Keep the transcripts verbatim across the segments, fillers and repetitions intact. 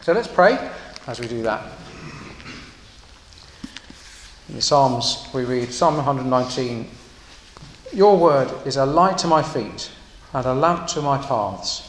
So let's pray as we do that. In the Psalms we read, Psalm one nineteen, "Your word is a light to my feet and a lamp to my paths."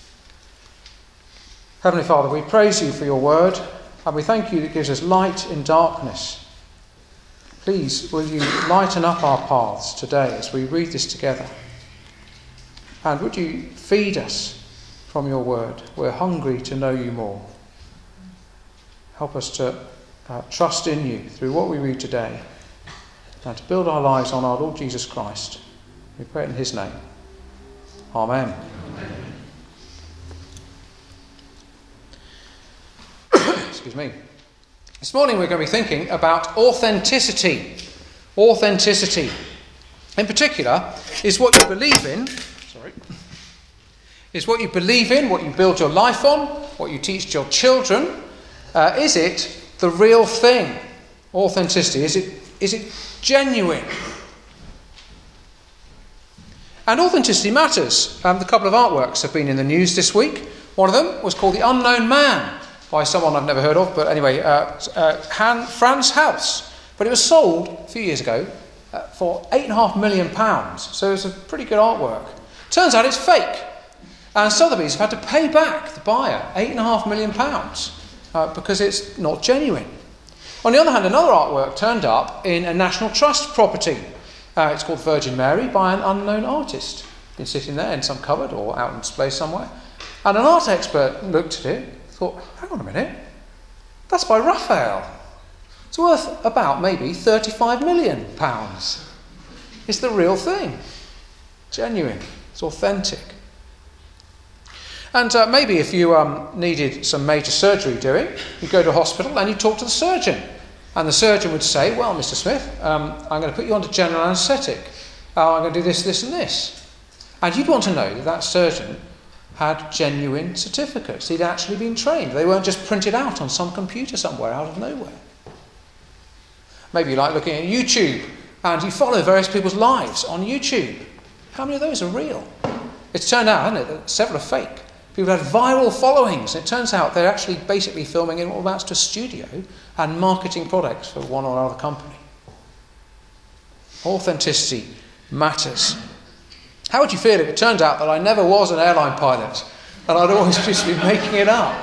Heavenly Father, we praise you for your word, and we thank you that it gives us light in darkness. Please, will you lighten up our paths today as we read this together? And would you feed us from your word? We're hungry to know you more. Help us to uh, trust in you through what we read today, and to build our lives on our Lord Jesus Christ. We pray in his name. Amen. Amen. Excuse me. This morning we're going to be thinking about authenticity. Authenticity. In particular, is what you believe in, sorry, is what you believe in, what you build your life on, what you teach your children. Uh, is it the real thing? Authenticity. Is it, is it genuine? And authenticity matters. Um, a couple of artworks have been in the news this week. One of them was called The Unknown Man, by someone I've never heard of, but anyway, uh, uh, Han, Frans Hals. But it was sold a few years ago uh, for eight and a half million pounds. So it's a pretty good artwork. Turns out it's fake. And Sotheby's have had to pay back the buyer eight and a half million pounds uh, because it's not genuine. On the other hand, another artwork turned up in a National Trust property. Uh, it's called Virgin Mary by an unknown artist. Been sitting there in some cupboard or out on display somewhere. And an art expert looked at it, thought, hang on a minute, that's by Raphael. It's worth about maybe thirty-five million pounds. It's the real thing. Genuine. It's authentic. And uh, maybe if you um, needed some major surgery doing, you go to a hospital and you talk to the surgeon. And the surgeon would say, well, Mister Smith, um, I'm going to put you under general anaesthetic. Uh, I'm going to do this, this and this. And you'd want to know that that surgeon had genuine certificates. He'd actually been trained. They weren't just printed out on some computer somewhere out of nowhere. Maybe you like looking at YouTube and you follow various people's lives on YouTube. How many of those are real? It's turned out, hasn't it, that several are fake. People have viral followings. It turns out they're actually basically filming in what amounts to a studio and marketing products for one or another company. Authenticity matters. How would you feel if it turned out that I never was an airline pilot and I'd always just been making it up?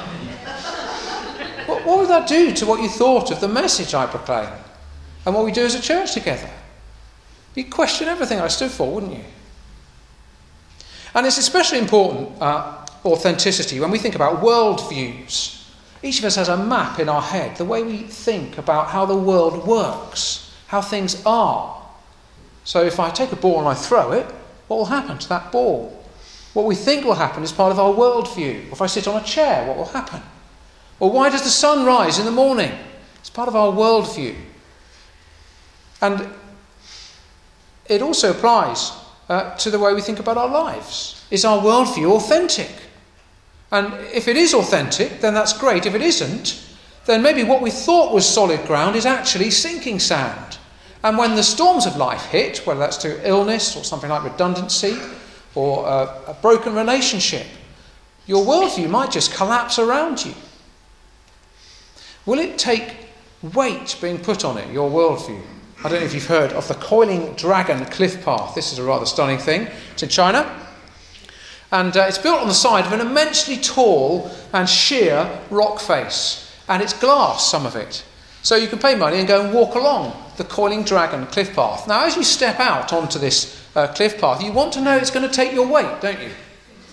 What, what would that do to what you thought of the message I proclaim and what we do as a church together? You'd question everything I stood for, wouldn't you? And it's especially important, uh, authenticity, when we think about worldviews. Each of us has a map in our head, the way we think about how the world works, how things are. So if I take a ball and I throw it, what will happen to that ball? What we think will happen is part of our worldview. If I sit on a chair, what will happen? Or why does the sun rise in the morning? It's part of our worldview. And it also applies uh, to the way we think about our lives. Is our worldview authentic? And if it is authentic, then that's great. If it isn't, then maybe what we thought was solid ground is actually sinking sand. And when the storms of life hit, whether that's through illness or something like redundancy or a, a broken relationship, your worldview might just collapse around you. Will it take weight being put on it, your worldview? I don't know if you've heard of the Coiling Dragon Cliff Path. This is a rather stunning thing. It's in China. And uh, it's built on the side of an immensely tall and sheer rock face. And it's glass, some of it. So you can pay money and go and walk along the Coiling Dragon Cliff Path. Now, as you step out onto this uh, cliff path, you want to know it's going to take your weight, don't you?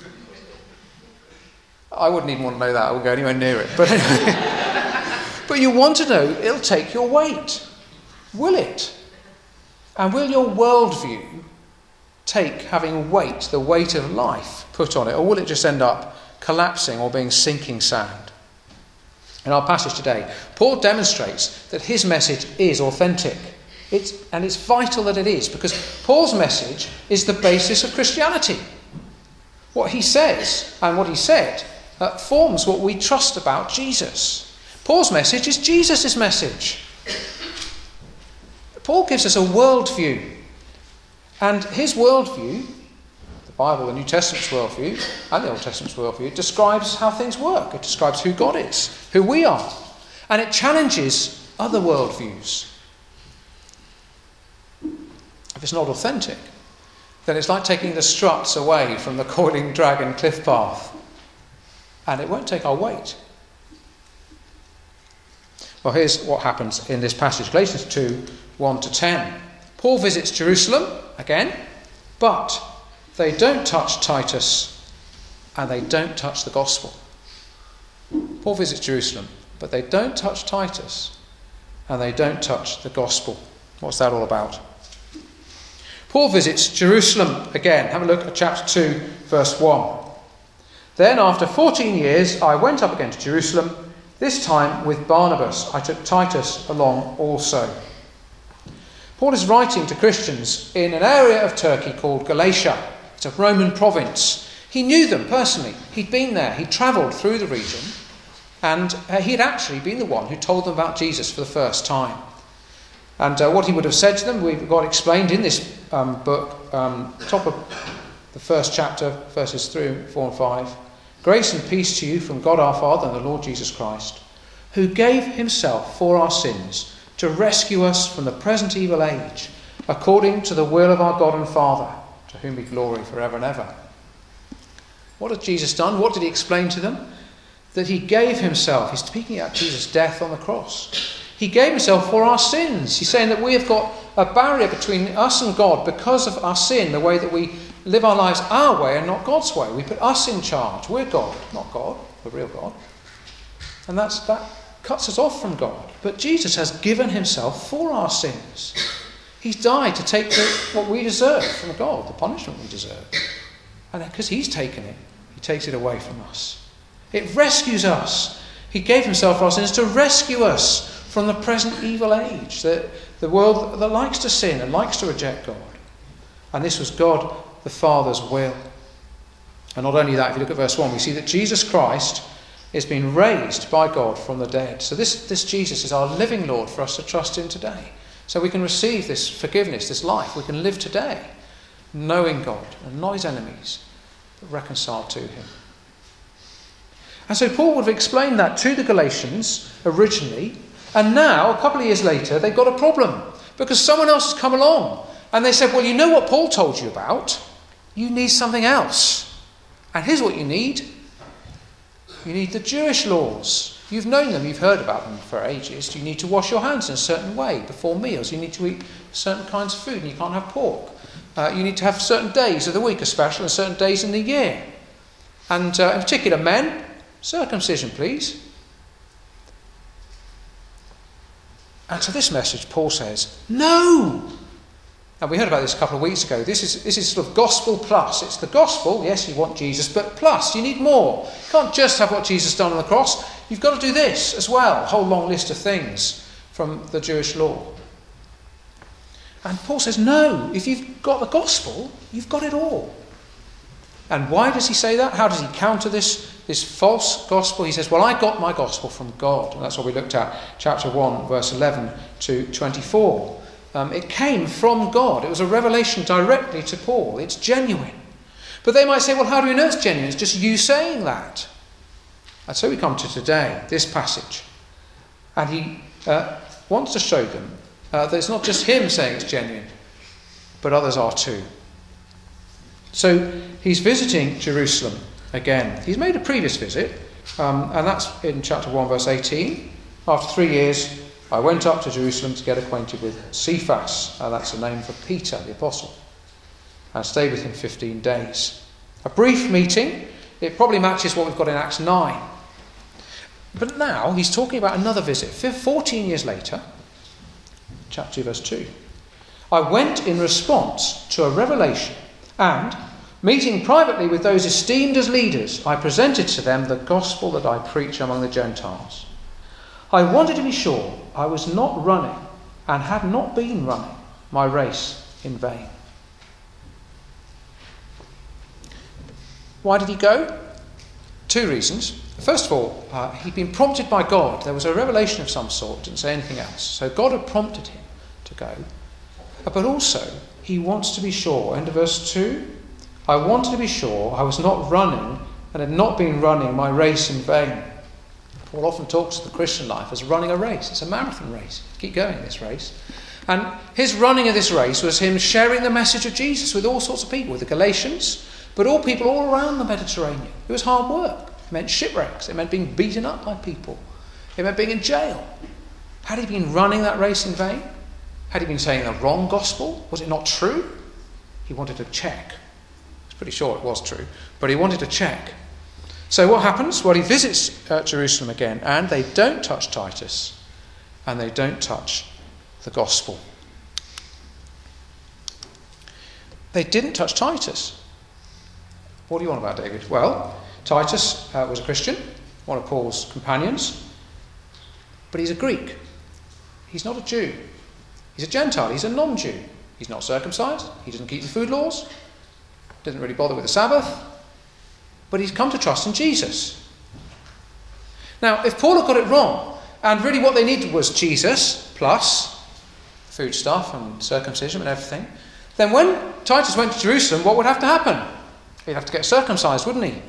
I wouldn't even want to know that. I wouldn't go anywhere near it. But anyway, but you want to know it'll take your weight. Will it? And will your worldview take having weight, the weight of life, put on it? Or will it just end up collapsing or being sinking sand? In our passage today, Paul demonstrates that his message is authentic. It's, and it's vital that it is, because Paul's message is the basis of Christianity. What he says and what he said uh, forms what we trust about Jesus. Paul's message is Jesus' message. Paul gives us a worldview. And his worldview, the Bible, the New Testament's worldview and the Old Testament's worldview, it describes how things work. It describes who God is, who we are. And it challenges other worldviews. If it's not authentic, then it's like taking the struts away from the coiling dragon cliff path. And it won't take our weight. Well, here's what happens in this passage. Galatians two, one to ten. Paul visits Jerusalem again, but they don't touch Titus and they don't touch the gospel. Paul visits Jerusalem, but they don't touch Titus and they don't touch the gospel. What's that all about? Paul visits Jerusalem again. Have a look at chapter two, verse one. Then, after fourteen years, I went up again to Jerusalem, this time with Barnabas. I took Titus along also. Paul is writing to Christians in an area of Turkey called Galatia. It's a Roman province. He knew them personally. He'd been there. He'd travelled through the region. And uh, he had actually been the one who told them about Jesus for the first time. And uh, what he would have said to them, we've got explained in this um, book, um, top of the first chapter, verses three, four and five. Grace and peace to you from God our Father and the Lord Jesus Christ, who gave himself for our sins to rescue us from the present evil age, according to the will of our God and Father, to whom be glory forever and ever. What had Jesus done? What did he explain to them? That he gave himself. He's speaking about Jesus' death on the cross. He gave himself for our sins. He's saying that we have got a barrier between us and God because of our sin, the way that we live our lives our way and not God's way. We put us in charge. We're God, not God, the real God. And that's, that cuts us off from God. But Jesus has given himself for our sins. He's died to take the, what we deserve from God, the punishment we deserve. And because he's taken it, he takes it away from us. It rescues us. He gave himself for our sins to rescue us from the present evil age, the, the world that likes to sin and likes to reject God. And this was God the Father's will. And not only that, if you look at verse one, we see that Jesus Christ is being raised by God from the dead. So this, this Jesus is our living Lord for us to trust in today. So we can receive this forgiveness, this life. We can live today knowing God and not his enemies, but reconciled to him. And so Paul would have explained that to the Galatians originally. And now, a couple of years later, they've got a problem because someone else has come along and they said, well, you know what Paul told you about? You need something else. And here's what you need. You need the Jewish laws. You've known them, you've heard about them for ages. You need to wash your hands in a certain way before meals. You need to eat certain kinds of food and you can't have pork. Uh, you need to have certain days of the week are special and certain days in the year. And uh, in particular, men, circumcision, please. And to this message, Paul says, no! And we heard about this a couple of weeks ago. This is, this is sort of gospel plus. It's the gospel, yes, you want Jesus, but plus, you need more. You can't just have what Jesus done on the cross. You've got to do this as well. A whole long list of things from the Jewish law. And Paul says, no, if you've got the gospel, you've got it all. And why does he say that? How does he counter this, this false gospel? He says, well, I got my gospel from God. And that's what we looked at, chapter one, verse eleven to twenty-four. Um, it came from God. It was a revelation directly to Paul. It's genuine. But they might say, well, how do we know it's genuine? It's just you saying that. And so we come to today, this passage. And he uh, wants to show them uh, that it's not just him saying it's genuine, but others are too. So he's visiting Jerusalem again. He's made a previous visit, um, and that's in chapter one, verse eighteen. After three years, I went up to Jerusalem to get acquainted with Cephas, and that's a name for Peter, the apostle, and stayed with him fifteen days. A brief meeting. It probably matches what we've got in Acts nine. But now he's talking about another visit. fourteen years later, chapter two, verse two. I went in response to a revelation, and, meeting privately with those esteemed as leaders, I presented to them the gospel that I preach among the Gentiles. I wanted to be sure I was not running, and had not been running, my race in vain. Why did he go? Two reasons. First of all, uh, he'd been prompted by God. There was a revelation of some sort, didn't say anything else. So God had prompted him to go. But also, he wants to be sure, end of verse two, I wanted to be sure I was not running and had not been running my race in vain. Paul often talks of the Christian life as running a race. It's a marathon race. Keep going this race. And his running of this race was him sharing the message of Jesus with all sorts of people, with the Galatians, but all people all around the Mediterranean. It was hard work. It meant shipwrecks. It meant being beaten up by people. It meant being in jail. Had he been running that race in vain? Had he been saying the wrong gospel? Was it not true? He wanted to check. He's pretty sure it was true, but he wanted to check. So what happens? Well, he visits uh, Jerusalem again, and they don't touch Titus, and they don't touch the gospel. They didn't touch Titus. What do you want about David? Well, Titus uh, was a Christian, one of Paul's companions, but he's a Greek. He's not a Jew. He's a Gentile. He's a non-Jew. He's not circumcised. He doesn't keep the food laws. Doesn't really bother with the Sabbath. But he's come to trust in Jesus. Now, if Paul had got it wrong, and really what they needed was Jesus plus food stuff and circumcision and everything, then when Titus went to Jerusalem, what would have to happen? He'd have to get circumcised, wouldn't he?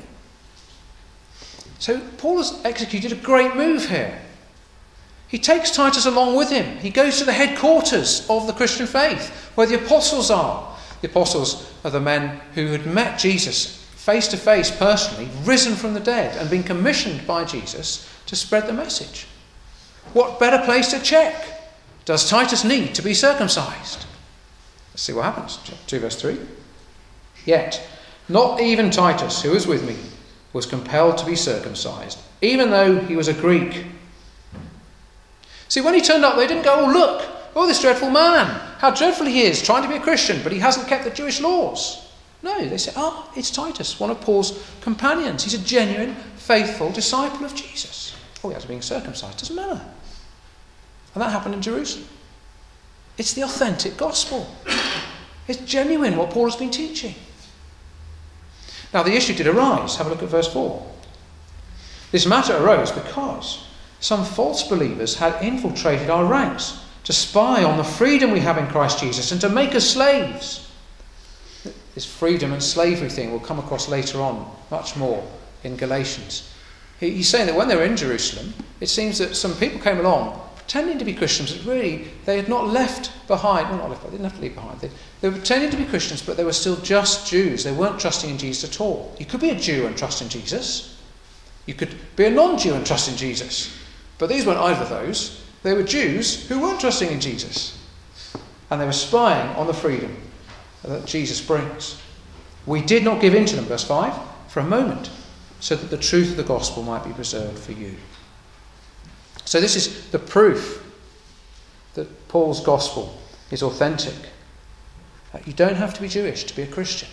So Paul has executed a great move here. He takes Titus along with him. He goes to the headquarters of the Christian faith, where the apostles are. The apostles are the men who had met Jesus face to face personally, risen from the dead, and been commissioned by Jesus to spread the message. What better place to check? Does Titus need to be circumcised? Let's see what happens. two verse three. Yet, not even Titus, who was with me, was compelled to be circumcised, even though he was a Greek. See, when he turned up, they didn't go, oh, look, oh, this dreadful man, how dreadful he is, trying to be a Christian, but he hasn't kept the Jewish laws. No, they said, oh, it's Titus, one of Paul's companions. He's a genuine, faithful disciple of Jesus. Oh, he hasn't been circumcised, doesn't matter. And that happened in Jerusalem. It's the authentic gospel. It's genuine, what Paul has been teaching. Now, the issue did arise. Have a look at verse four. This matter arose because some false believers had infiltrated our ranks to spy on the freedom we have in Christ Jesus and to make us slaves. This freedom and slavery thing will come across later on, much more in Galatians. He's saying that when they were in Jerusalem, it seems that some people came along pretending to be Christians, but really they had not left behind, well, not left behind, they didn't have to leave behind. They, they were pretending to be Christians, but they were still just Jews. They weren't trusting in Jesus at all. You could be a Jew and trust in Jesus. You could be a non-Jew and trust in Jesus. But these weren't either of those. They were Jews who weren't trusting in Jesus. And they were spying on the freedom that Jesus brings. We did not give in to them, verse five, for a moment, so that the truth of the gospel might be preserved for you. So this is the proof that Paul's gospel is authentic. You don't have to be Jewish to be a Christian.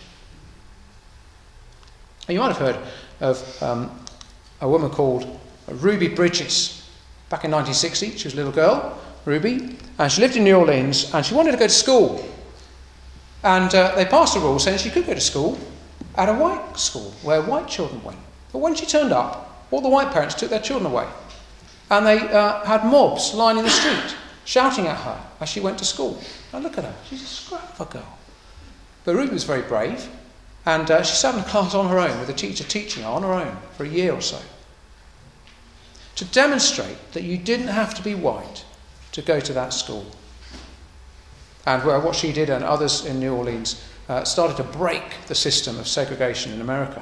And you might have heard of um, a woman called Ruby Bridges. Back in nineteen sixty, she was a little girl, Ruby, and she lived in New Orleans, and she wanted to go to school. And uh, they passed a rule saying she could go to school at a white school, where white children went. But when she turned up, all the white parents took their children away. And they uh, had mobs lining the street, shouting at her as she went to school. Now look at her, she's a scrap of a girl. But Ruby was very brave, and uh, she sat in class on her own with a teacher teaching her on her own for a year or so, to demonstrate that you didn't have to be white to go to that school. And where what she did and others in New Orleans uh, started to break the system of segregation in America.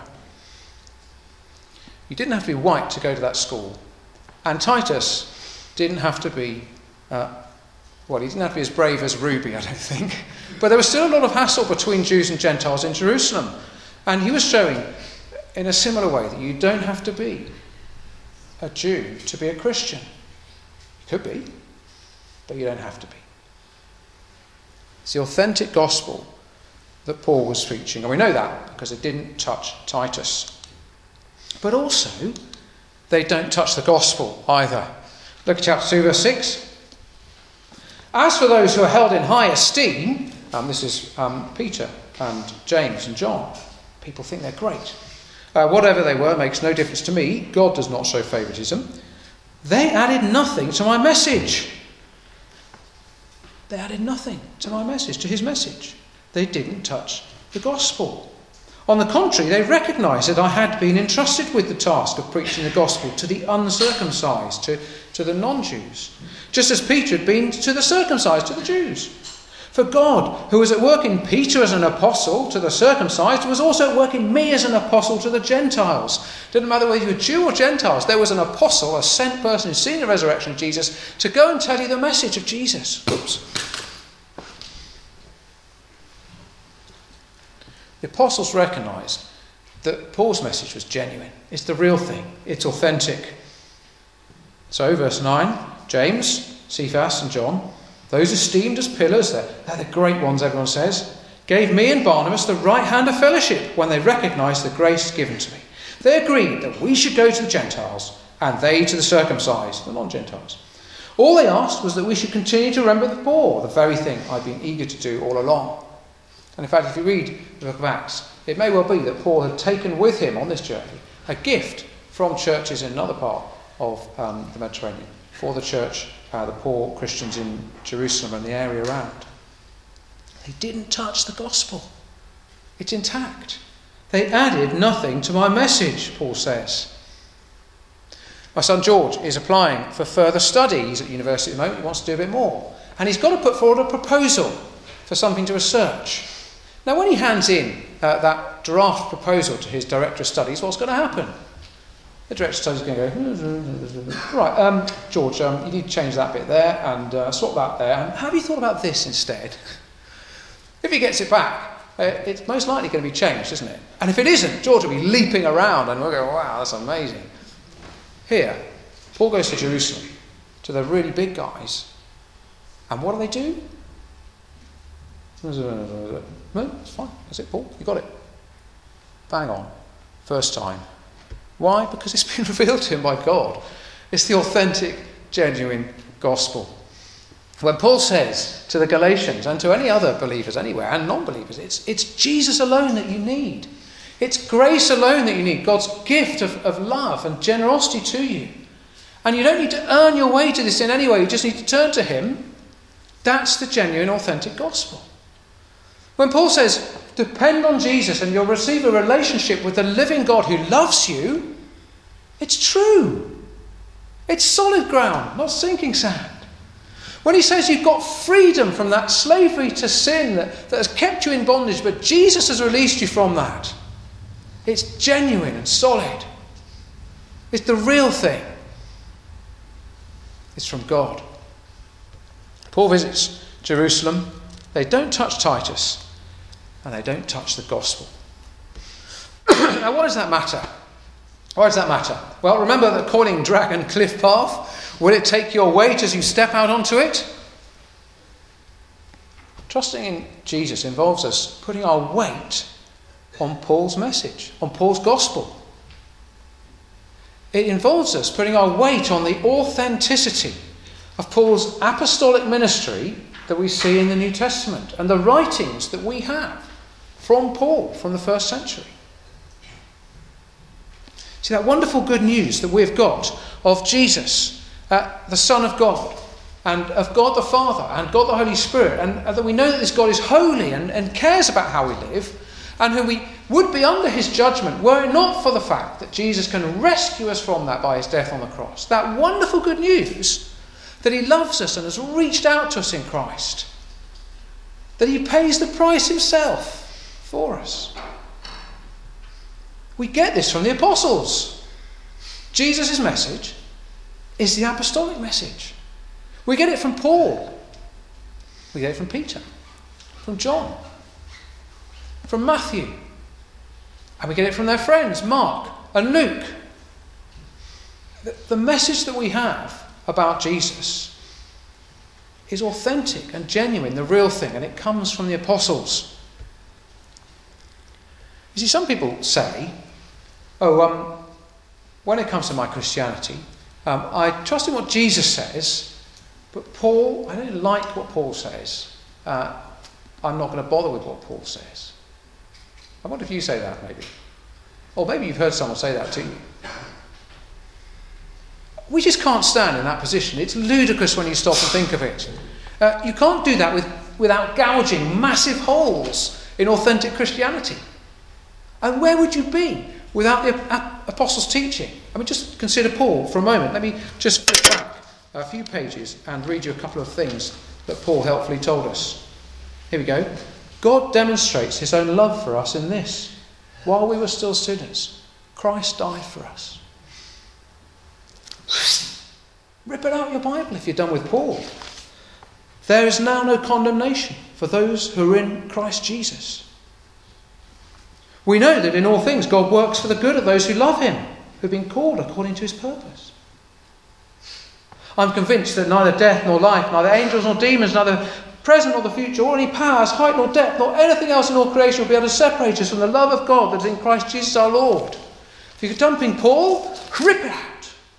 You didn't have to be white to go to that school. And Titus didn't have to be, uh, well, he didn't have to be as brave as Ruby, I don't think. But there was still a lot of hassle between Jews and Gentiles in Jerusalem. And he was showing in a similar way that you don't have to be a Jew to be a Christian. You could be, but you don't have to be. It's the authentic gospel that Paul was preaching. And we know that because it didn't touch Titus. But also, they don't touch the gospel either. Look at chapter two, verse six. As for those who are held in high esteem, um, this is um, Peter and James and John. People think they're great. Uh, whatever they were makes no difference to me. God does not show favouritism. They added nothing to my message. They added nothing to my message, to his message. They didn't touch the gospel. On the contrary, they recognised that I had been entrusted with the task of preaching the gospel to the uncircumcised, to, to the non-Jews, just as Peter had been to the circumcised, to the Jews. For God, who was at work in Peter as an apostle to the circumcised, was also at work in me as an apostle to the Gentiles. Didn't matter whether you were Jew or Gentiles, there was an apostle, a sent person who'd seen the resurrection of Jesus, to go and tell you the message of Jesus. Oops. The apostles recognised that Paul's message was genuine. It's the real thing. It's authentic. So, verse nine, James, Cephas and John, those esteemed as pillars, they're, they're the great ones, everyone says, gave me and Barnabas the right hand of fellowship when they recognised the grace given to me. They agreed that we should go to the Gentiles and they to the circumcised, the non-Gentiles. All they asked was that we should continue to remember the poor, the very thing I've been eager to do all along. And in fact, if you read the book of Acts, it may well be that Paul had taken with him on this journey a gift from churches in another part of um, the Mediterranean for the church, uh, the poor Christians in Jerusalem and the area around. They didn't touch the gospel. It's intact. They added nothing to my message, Paul says. My son George is applying for further study. He's at university at the moment. He wants to do a bit more. And he's got to put forward a proposal for something to research. Now, when he hands in uh, that draft proposal to his director of studies, what's going to happen? The director of studies is going to go, right, um, George, um, you need to change that bit there and uh, swap that there. And have you thought about this instead? If he gets it back, uh, it's most likely going to be changed, isn't it? And if it isn't, George will be leaping around and we'll go, wow, that's amazing. Here, Paul goes to Jerusalem, to the really big guys. And what do they do? No, it's fine. That's it, Paul. You got it. Bang on. First time. Why? Because it's been revealed to him by God. It's the authentic, genuine gospel. When Paul says to the Galatians and to any other believers anywhere and non-believers, it's, it's Jesus alone that you need. It's grace alone that you need. God's gift of, of love and generosity to you. And you don't need to earn your way to this in any way. You just need to turn to him. That's the genuine, authentic gospel. When Paul says, depend on Jesus and you'll receive a relationship with the living God who loves you, it's true. It's solid ground, not sinking sand. When he says you've got freedom from that slavery to sin that, that has kept you in bondage, but Jesus has released you from that, it's genuine and solid. It's the real thing. It's from God. Paul visits Jerusalem. They don't touch Titus. And they don't touch the gospel. Now, why does that matter? Why does that matter? Well, remember the Coiling Dragon cliff path? Will it take your weight as you step out onto it? Trusting in Jesus involves us putting our weight on Paul's message, on Paul's gospel. It involves us putting our weight on the authenticity of Paul's apostolic ministry that we see in the New Testament and the writings that we have from Paul from the first century. See, that wonderful good news that we've got of Jesus, uh, the Son of God, and of God the Father, and God the Holy Spirit, and, and that we know that this God is holy and, and cares about how we live, and who we would be under his judgment were it not for the fact that Jesus can rescue us from that by his death on the cross. That wonderful good news that he loves us and has reached out to us in Christ. That he pays the price himself for us. We get this from the apostles. Jesus' message is the apostolic message. We get it from Paul. We get it from Peter, from John, from Matthew. And we get it from their friends, Mark and Luke. The, the message that we have about Jesus is authentic and genuine, the real thing, and it comes from the apostles. You see, some people say, oh, um, when it comes to my Christianity, um, I trust in what Jesus says, but Paul, I don't like what Paul says. Uh, I'm not going to bother with what Paul says. I wonder if you say that, maybe. Or maybe you've heard someone say that to you. We just can't stand in that position. It's ludicrous when you stop and think of it. Uh, you can't do that with, without gouging massive holes in authentic Christianity. And where would you be without the apostles' teaching? I mean, just consider Paul for a moment. Let me just flip back a few pages and read you a couple of things that Paul helpfully told us. Here we go. God demonstrates his own love for us in this. While we were still sinners, Christ died for us. Rip it out of your Bible if you're done with Paul. There is now no condemnation for those who are in Christ Jesus. We know that in all things God works for the good of those who love him, who have been called according to his purpose. I'm convinced that neither death nor life, neither angels nor demons, neither present nor the future, or any powers, height nor depth, nor anything else in all creation will be able to separate us from the love of God that is in Christ Jesus our Lord. If you're dumping Paul, rip it out.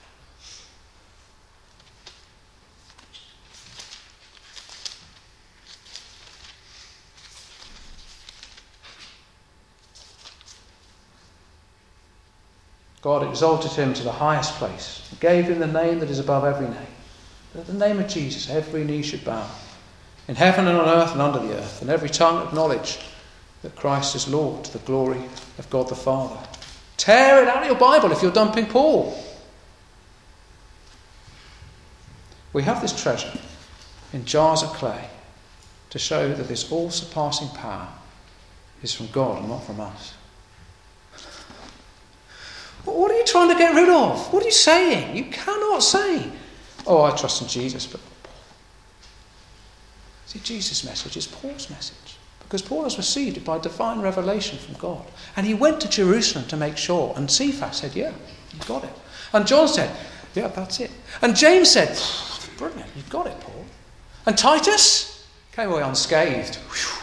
God exalted him to the highest place and gave him the name that is above every name. That at the name of Jesus every knee should bow, in heaven and on earth and under the earth, and every tongue acknowledge that Christ is Lord, to the glory of God the Father. Tear it out of your Bible if you're dumping Paul. We have this treasure in jars of clay to show that this all-surpassing power is from God and not from us. What are you trying to get rid of? What are you saying? You cannot say, oh, I trust in Jesus, but see, Jesus' message is Paul's message, because Paul has received it by divine revelation from God. And he went to Jerusalem to make sure, and Cephas said, yeah, you've got it. And John said, yeah, that's it. And James said, brilliant, you've got it, Paul. And Titus came away unscathed. Whew.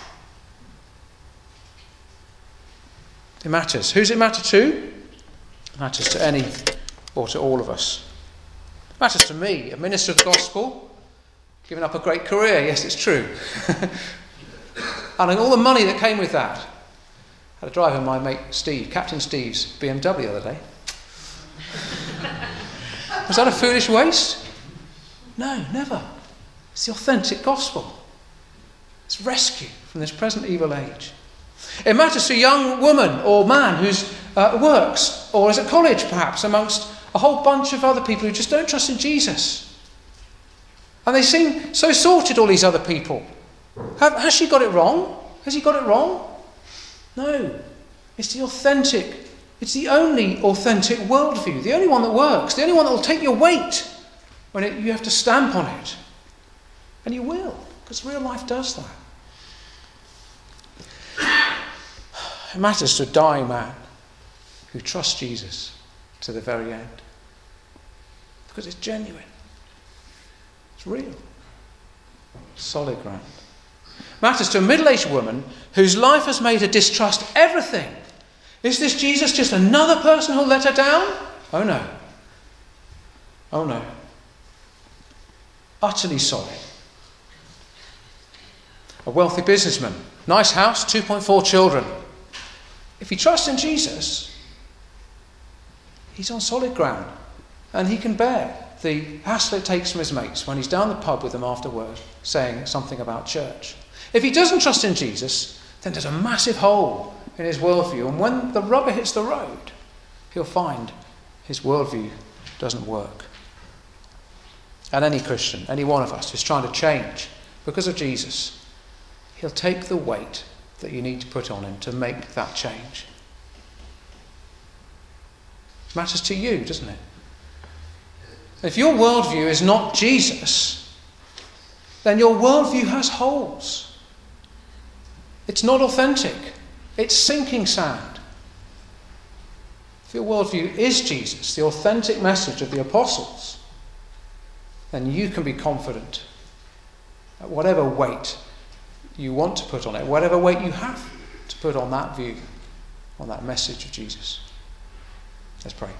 It matters. Who's it matter to? It matters to any or to all of us. It matters to me, a minister of the gospel, giving up a great career. Yes, it's true. And all the money that came with that. I had a drive with my mate Steve, Captain Steve's B M W the other day. Was that a foolish waste? No, never. It's the authentic gospel. It's rescue from this present evil age. It matters to a young woman or man who's uh, works or is at college perhaps amongst a whole bunch of other people who just don't trust in Jesus. And they seem so sorted, all these other people. Have, has she got it wrong? Has he got it wrong? No. It's the authentic, it's the only authentic worldview, the only one that works, the only one that will take your weight when it, you have to stamp on it. And you will, because real life does that. It matters to a dying man who trusts Jesus to the very end. Because it's genuine. It's real. Solid ground. It matters to a middle-aged woman whose life has made her distrust everything. Is this Jesus just another person who'll let her down? Oh no. Oh no. Utterly solid. A wealthy businessman. Nice house, two point four children. If he trusts in Jesus, he's on solid ground. And he can bear the hassle it takes from his mates when he's down the pub with them afterward saying something about church. If he doesn't trust in Jesus, then there's a massive hole in his worldview. And when the rubber hits the road, he'll find his worldview doesn't work. And any Christian, any one of us who's trying to change because of Jesus, he'll take the weight that you need to put on him to make that change. It matters to you, doesn't it? If your worldview is not Jesus, then your worldview has holes. It's not authentic. It's sinking sand. If your worldview is Jesus, the authentic message of the apostles, then you can be confident that whatever weight you want to put on it, whatever weight you have to put on that view, on that message of Jesus. Let's pray.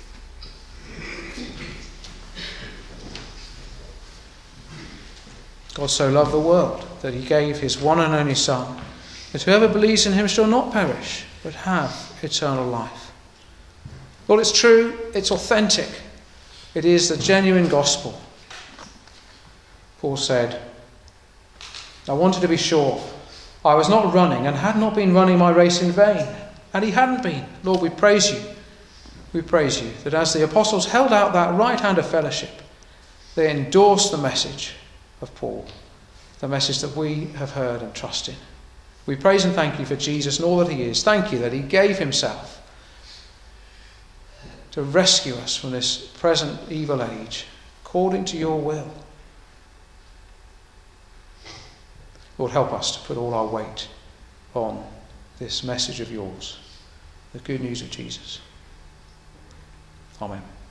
God so loved the world that he gave his one and only Son, that whoever believes in him shall not perish, but have eternal life. Lord, it's true, it's authentic. It is the genuine gospel. Paul said, I wanted to be sure I was not running and had not been running my race in vain. and he hadn't been. Lord, we praise you. We praise you that as the apostles held out that right hand of fellowship, they endorsed the message of Paul, the message that we have heard and trust in. We praise and thank you for Jesus and all that he is. Thank you that he gave himself to rescue us from this present evil age, according to your will. Lord, help us to put all our weight on this message of yours, the good news of Jesus. Amen.